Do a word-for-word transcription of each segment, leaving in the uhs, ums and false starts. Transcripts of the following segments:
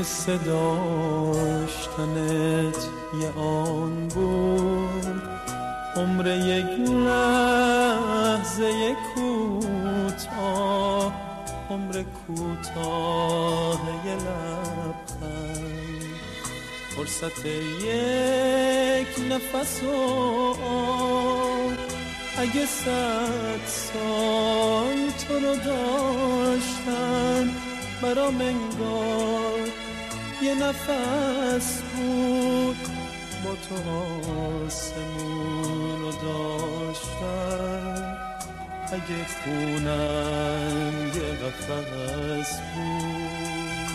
حس داشتنت یه آن بود، عمر یک لحظه کوتاه، عمر کوتاه یه لبخند، فرصت یک نفس و آه. اگه صد سال تو رو داشتن برام انگار یه نفس بود، با تو آسمون رو داشتن. اگه خونم یه قفس بود،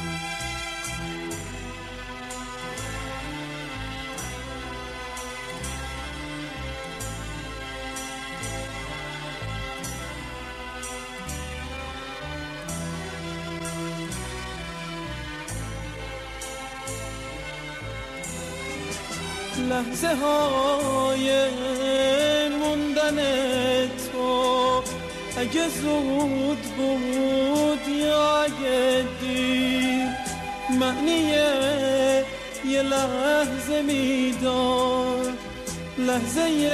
لحظه های موندن تو اگه زود بود یا اگه دیر، معنی یه لحظه میداد، لحظه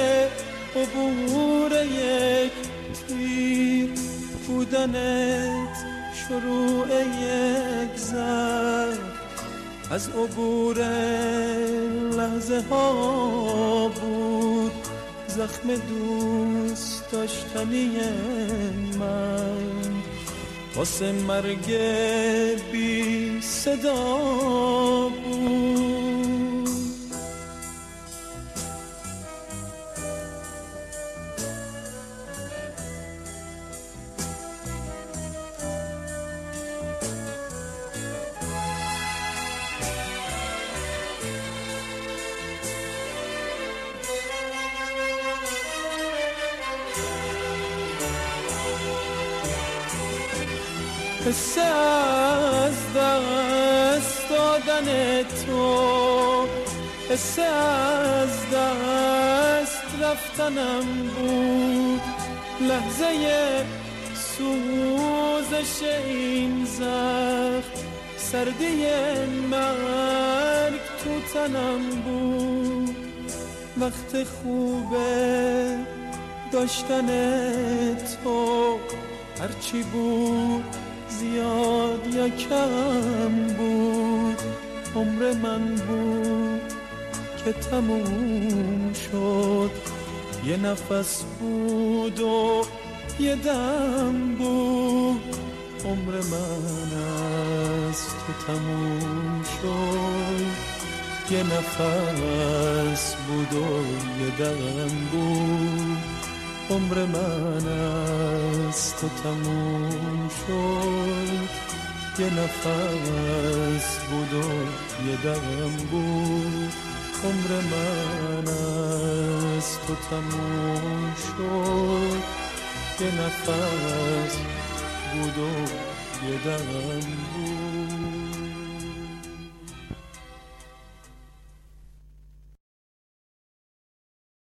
عبور یک تیر بودنت، شروع یک زخم از عبور لحظه ها بود، زخم دوست داشتنی من واسه مرگ بی صدا بود. حس از دست دادن تو، حس از دست رفتنم بود، لحظه سوزش این زخم، سردی مرگ تو تنم بود. وقت خوبه داشتن تو، هرچی بود زیاد یا کم بود، عمر من بود که تموم شد، یه نفس بود و یه دم بود، عمر من از تو تموم شد، یه نفس بود و یه دم بود، عمر من از تو تموم شد، یه نفس بود و یه دم بود، عمر من از تو تموم شد، یه نفس بود و یه دم بود.